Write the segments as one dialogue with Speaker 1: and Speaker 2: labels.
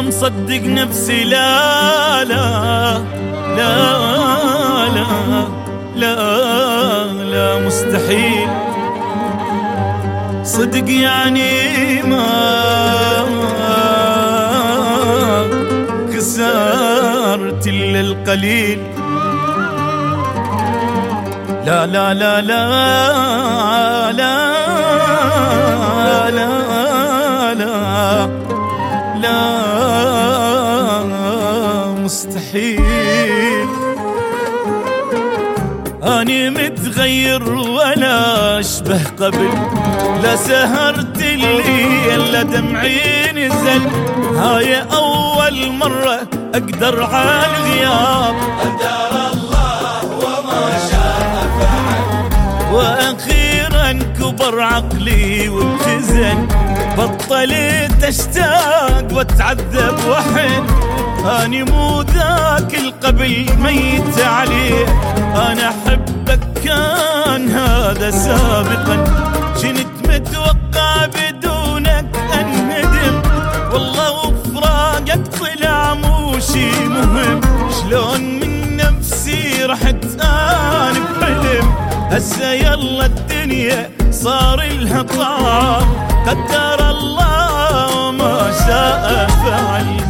Speaker 1: مصدق نفسي، لا لا لا لا لا لا مستحيل صدق يعني ما خسرت إلا القليل. لا لا لا لا لا لا لا لا مستحيل. أني متغير ولا أشبه قبل، لا سهرت الليل لا دمعي نزل، هاي أول مرة أقدر على الغياب.
Speaker 2: قدر الله وما شاء فعل،
Speaker 1: وأخيرا كبر عقلي واتزن، بطلت أشتاق واتعذب وحن. أني مو ذاك القبل ميت عليه، أنا أحبك كان هذا سابقا، كنت متوقع بدونك أنهدم، والله وفراقك طلع مو شي مهم. شلون من نفسي رحت أنا بحلم، هسه يلا الدنيا صار لها طعم، قدر الله وما شاء فعل.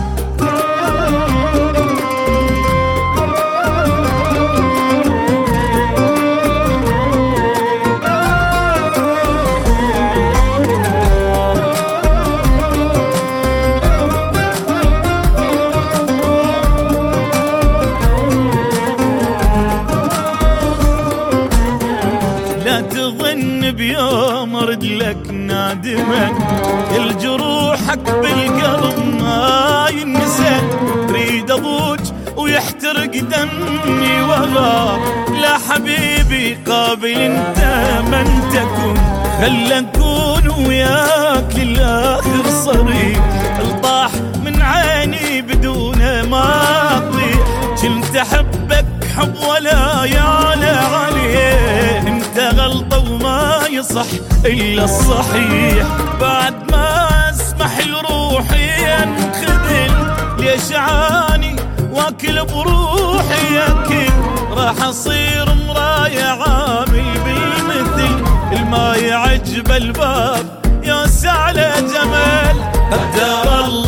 Speaker 1: لا تظن بيوم ارد لك نادما، الجروحك بالقلب ما ينسى، اريد اضوج ويحترق دمي وغار. لا حبيبي قابل انت من تكون، خل اكون وياك للاخر صريح، الطاح من عيني بدون ما اطيح، كنت احبك حب ولا يعلى عليه، انت غلطة وما يصح الا الصحيح. بعد ما اسمح لروحي انخذل، ليش عاني واكل بروحي اكل، راح اصير مراية عامل بالمثل، الما يعجب الباب يوسع له جمال. قدر الله